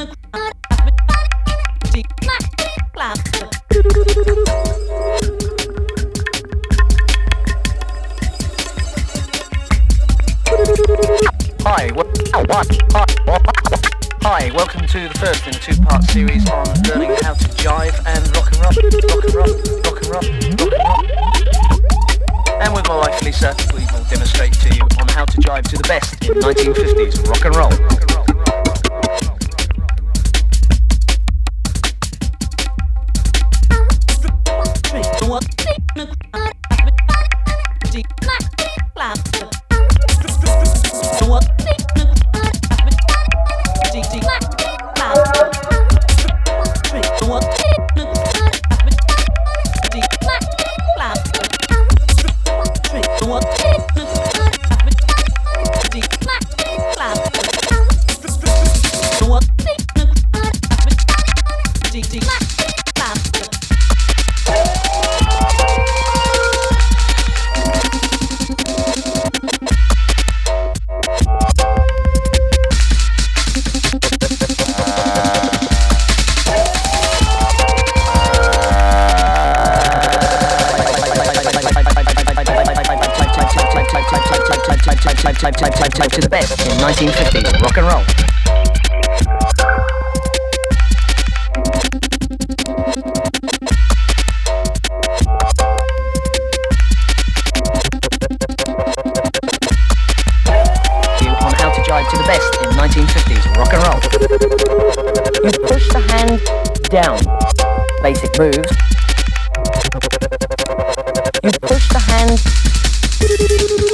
Hi, welcome to the first in a two-part series on learning how to jive and rock and roll. And with my wife Lisa, we will demonstrate to you on how to jive to the best in 1950s rock and roll. To the best in 1950s rock and roll. On how to jive to the best in 1950s rock and roll. You push the hand down. Basic moves. You push the hand